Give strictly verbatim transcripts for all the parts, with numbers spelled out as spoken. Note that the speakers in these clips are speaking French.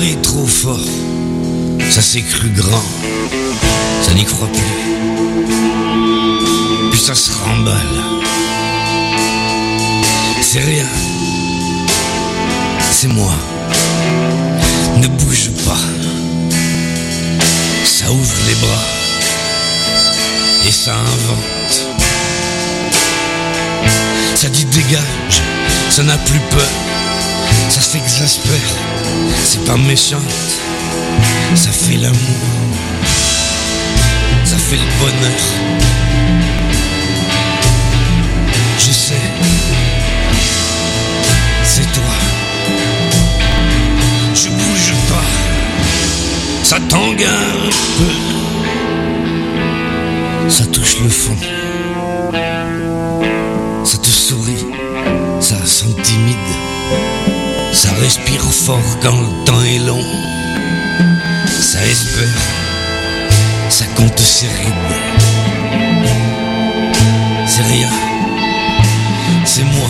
rit trop fort, ça s'est cru grand, ça n'y croit plus. Puis ça se remballe. C'est rien, c'est moi. Ne bouge pas. Ça ouvre les bras et ça invente. Ça dit dégage, ça n'a plus peur. Ça s'exaspère, c'est pas méchante. Ça fait l'amour, ça fait le bonheur. Je sais, c'est toi. Je bouge pas, ça tangue un peu. Ça touche le fond, ça te sourit, ça s'intimide. Ça respire fort quand le temps est long. Ça espère, ça compte ses rides. C'est rien, c'est moi.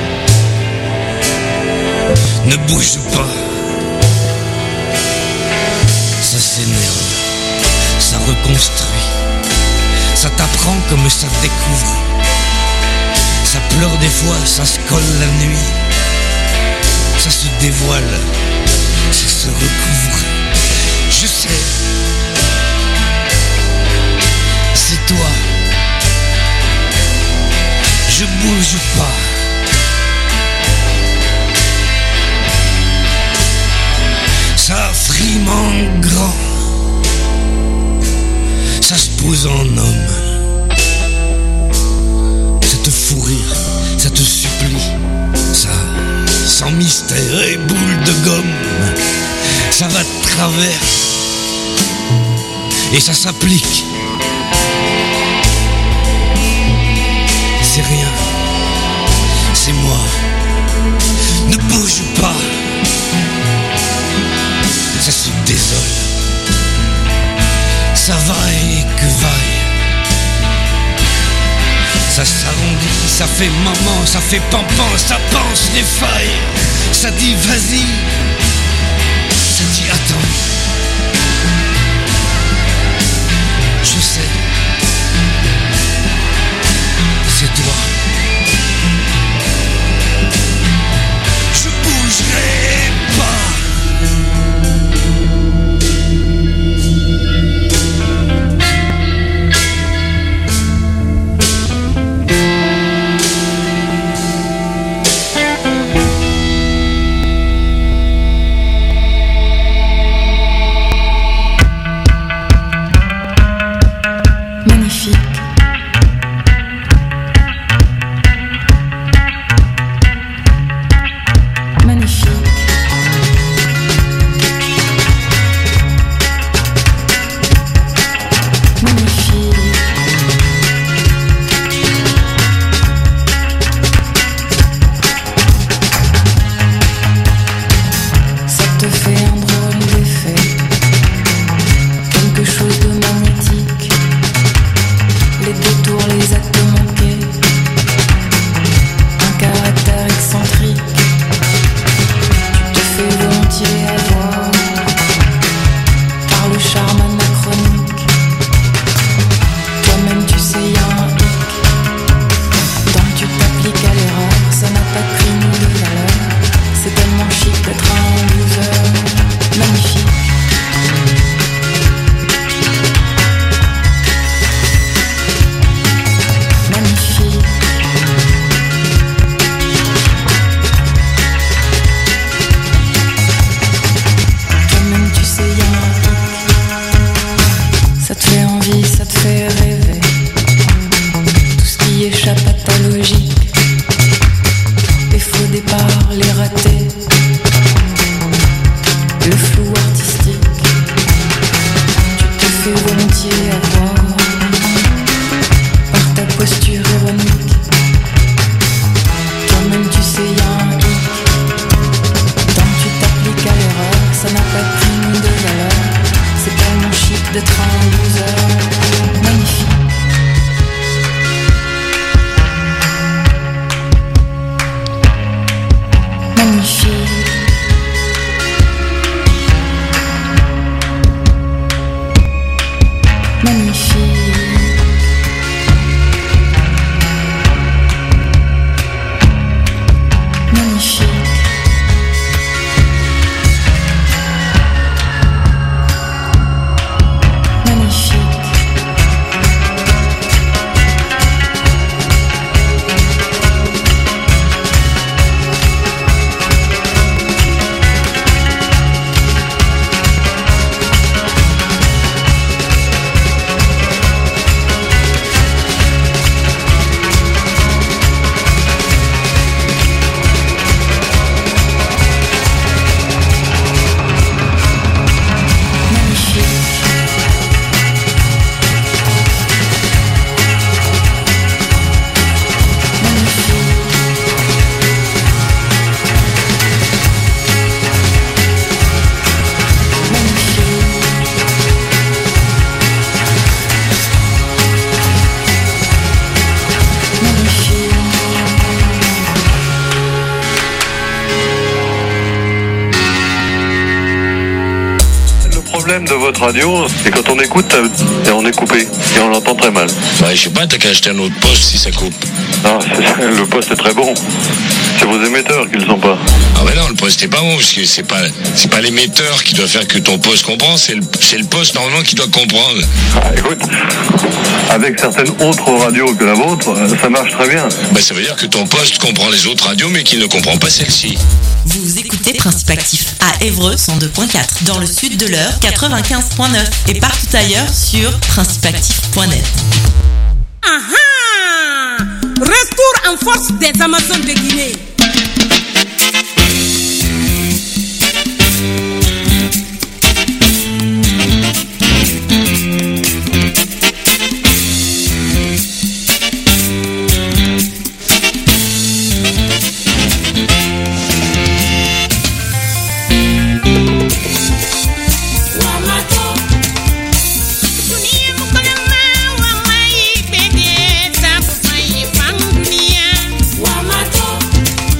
Ne bouge pas. Ça s'énerve, ça reconstruit. Ça t'apprend comme ça découvre. Ça pleure des fois, ça se colle la nuit. Ça se dévoile, ça se recouvre. Je sais, c'est toi. Je bouge pas. Ça frime en grand. Ça se pose en homme. Ça te fout rire, ça te supplie. Ça, sans mystère et boule de gomme. Ça va de travers. Et ça s'applique. C'est rien, c'est moi. Ne bouge pas. Ça se désole. Ça vaille que vaille. Ça s'arrondit, ça fait maman, ça fait pampan, ça pense les failles. Ça dit vas-y, ça dit attends. Je sais, c'est toi. Je bougerai pas. problème de votre radio, c'est quand on écoute, et on est coupé, et on l'entend très mal. Ouais, je sais pas, t'as qu'à acheter un autre poste si ça coupe. Non, c'est, le poste est très bon. C'est vos émetteurs qui le sont pas. Ah ouais non, le poste est pas bon, parce que c'est pas, c'est pas l'émetteur qui doit faire que ton poste comprend, c'est le, c'est le poste normalement qui doit comprendre. Ah, écoute, avec certaines autres radios que la vôtre, ça marche très bien. Bah ça veut dire que ton poste comprend les autres radios, mais qu'il ne comprend pas celle-ci. Vous écoutez Principe Actif à Évreux cent deux point quatre, dans le sud de l'Eure quatre-vingt-quinze point neuf et partout ailleurs sur principe actif point net. Ah ah! Retour en force des Amazones de Guinée. Wamato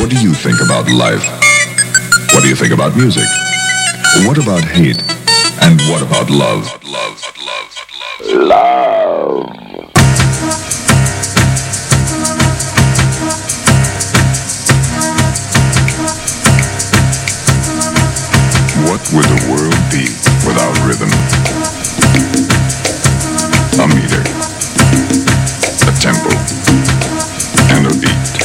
What do you think about life? What do you think about music? What about hate? And what about love? Love, love, love. Love. What would the world be without rhythm? A meter, a tempo, and a beat.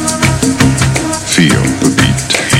Feel the beat.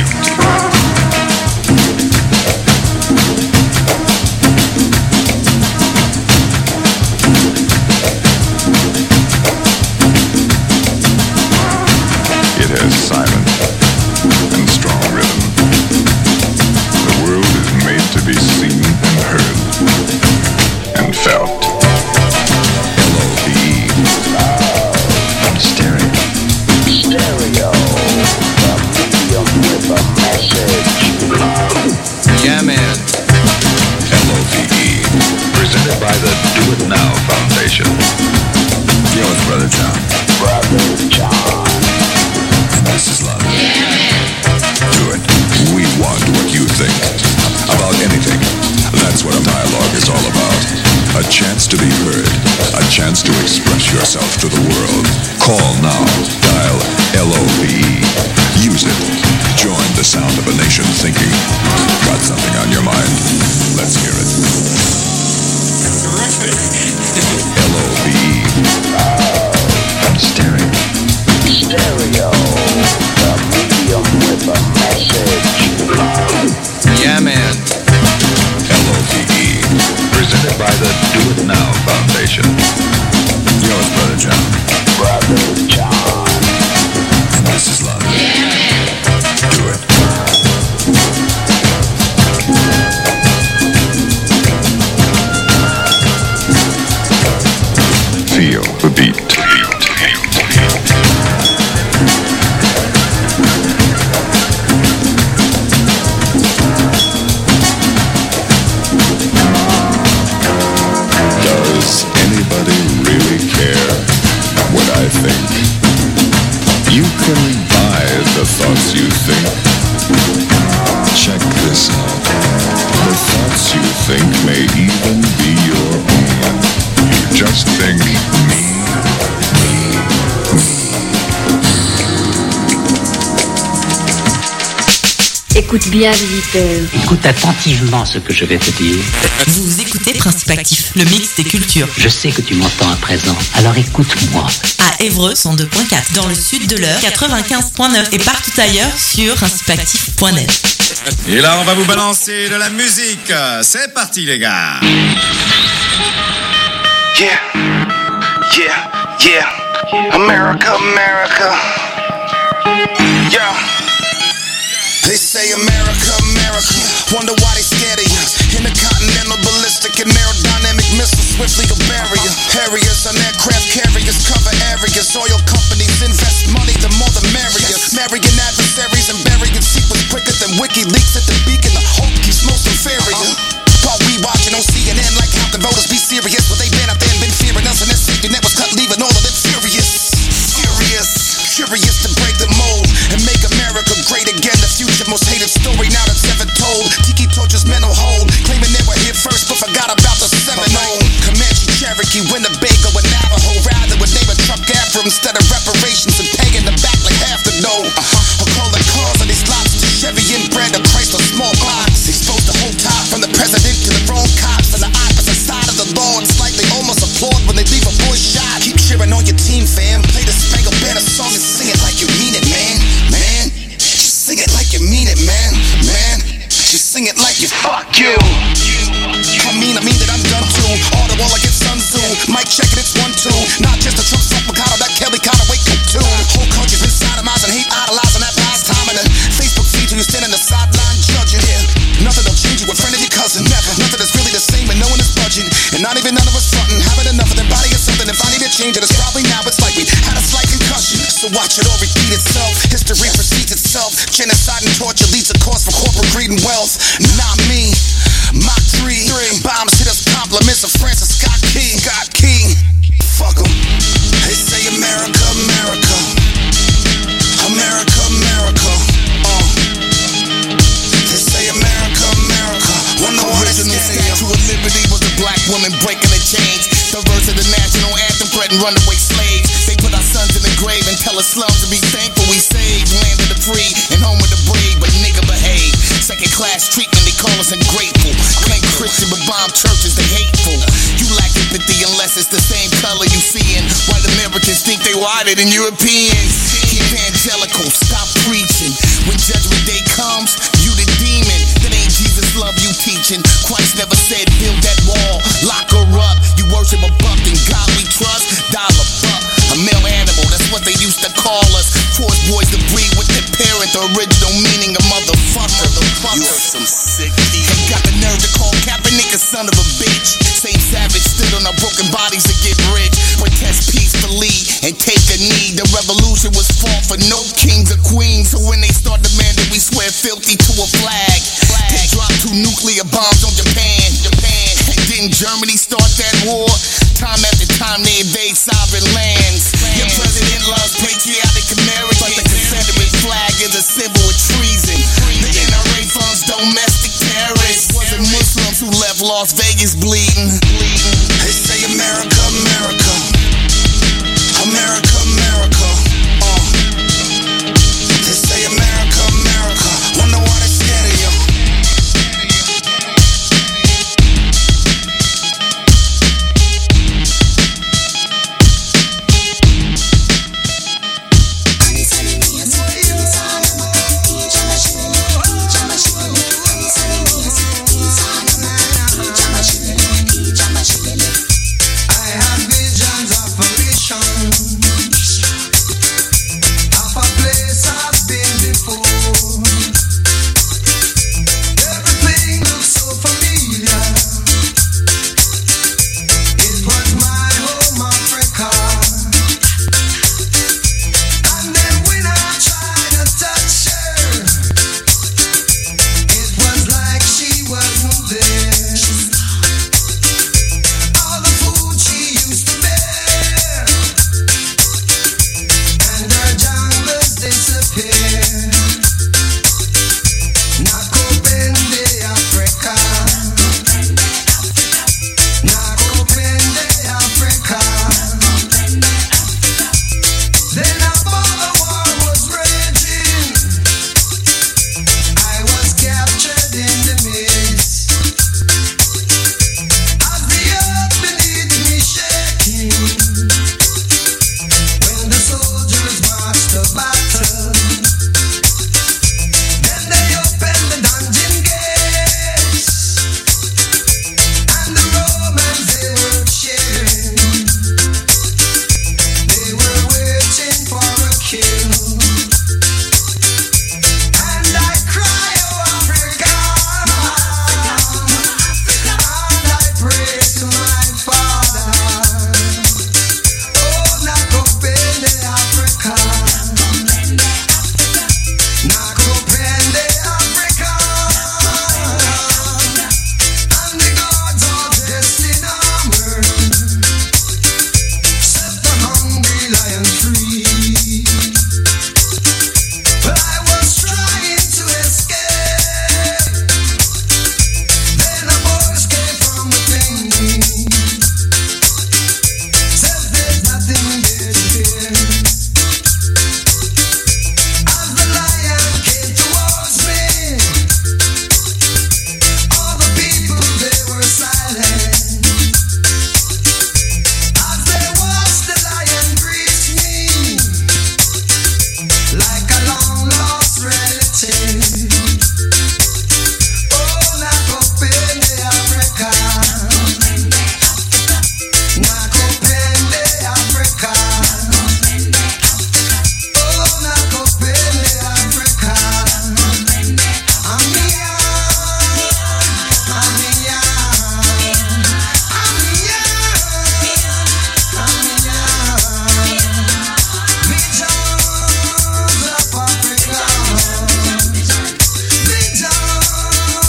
It has silent and strong rhythm. The world is made to be seen and heard and felt. L O V E. Stereo. Stereo. The medium with a message. Yeah, man. L O V E. Presented by the Do It Now Foundation. Yo, it's Brother John. Brother John. And this is love. Do it. We want what you think about anything. That's what a dialogue is all about. A chance to be heard. A chance to express yourself to the world. Call now. Dial L O V E. Use it. Join the sound of a nation thinking. Got something on your mind? Let's hear it. L O V E. Stereo. Stereo. The medium with a message. Yeah, man. L O V E. Presented by the Do It Now Foundation. Yo, it's Brother John. Brother John. And this is love. Do it. Feel the beat. Does anybody really care what I think? You can buy the thoughts you think. Check this out. The thoughts you think may even be your own. Just think me, me, me. Écoute bien, visiteur. Écoute attentivement ce que je vais te dire. Vous écoutez Principe Actif, le mix des cultures. Je sais que tu m'entends à présent, alors écoute-moi. À Évreux cent deux point quatre, dans le sud de l'heure, quatre-vingt-quinze point neuf et partout ailleurs sur principe actif point net. Et là, on va vous balancer de la musique. C'est parti, les gars. Yeah, yeah, yeah. America, America. Yeah. They say America, America. Wonder why they scared of you. Intercontinental ballistic and aerodynamic missiles swiftly go barrier. Harriers on aircraft carriers cover areas. Oil companies invest money, the more the merrier. Marrying adversaries and burying secrets quicker than WikiLeaks at the beacon. The hope keeps most inferior. While we watching on C N N like how the voters be serious. Well, they been out there and been fearing us, and that safety net was cut, leaving all of them furious. Furious, curious to break the mold and make America great again. The future most hated story now that's ever told. Tiki torches mental hold, claiming they were here first but forgot about the Seminole. Comanche, Cherokee, Winnebago, and Navajo. Rather would name a truck after instead of reparations and paying them back like half the dough. Uh-huh. Or calling cars on these lots to Chevy inbred or Chrysler small blocks. Exposed the whole top from the president to the wrong cops on the opposite side of the law. It's like they almost applaud when they leave a boy shot. Keep cheering on your team, fam. Play the Spangled Banner song and sing it like you mean it, man. Man, just sing it like you mean it, man. Man, just sing it like you fuck you. I mean, I mean that I'm done too. All the wall against Sun Tzu. Mic check it, it's one, two. Not just a Trump smoke Mikado, that Kelly Cotter wake up too. Whole country's been sodomizing, hate idolizing that past time. And the Facebook feed you stand on the sideline judging. Yeah, nothing will change you in front of your cousin. Never, nothing is really the same and no one is budging. And not even none of us frontin'. Having enough of their body or something. If I need to change it, it's probably now. It's like we had a slight concussion. So watch it all repeat itself. History precedes itself. Genocide and torture leads a course for corporate greed and wealth. Not me. Mach three. Three. Bombs hit us compliments of Francis Scott Key. Scott Key. Fuck 'em. They say America, America. America, America. national statue of liberty was a black woman breaking the chains. The verse of the national anthem threatened runaway slaves. They put our sons in the grave and tell us slums to be thankful we saved. Land of the free and home of the brave, but nigga behave. Second class treatment, they call us ungrateful. Claim Christian but bomb churches, they hateful. You lack empathy unless it's the same color you seeing. White Americans think they whiter than Europeans. Evangelical, stop preaching. When judgment day comes, you the demon. That ain't Jesus love you teaching. Christ never said build that wall, lock her up. You worship a buck and God we trust. Dollar buck, a male animal, that's what they used to call us. Force boys to breed with their parent, the original meaning of motherfucker. You are some sick people. They got the nerve to call Kaepernick a son of a bitch. Same savage stood on our broken bodies to get rich. Protest peacefully and take a knee. The revolution was fought for no kings or queens. So when they start demanding, we swear filthy to a flag. They dropped two nuclear bombs on Japan. Japan. And didn't Germany start that war? Time after time they invade sovereign lands. Your president loves patriotic Americans, but the Confederate flag is a symbol of treason. The N R A funds domestic terrorists. Wasn't Muslims who left Las Vegas bleeding. bleeding.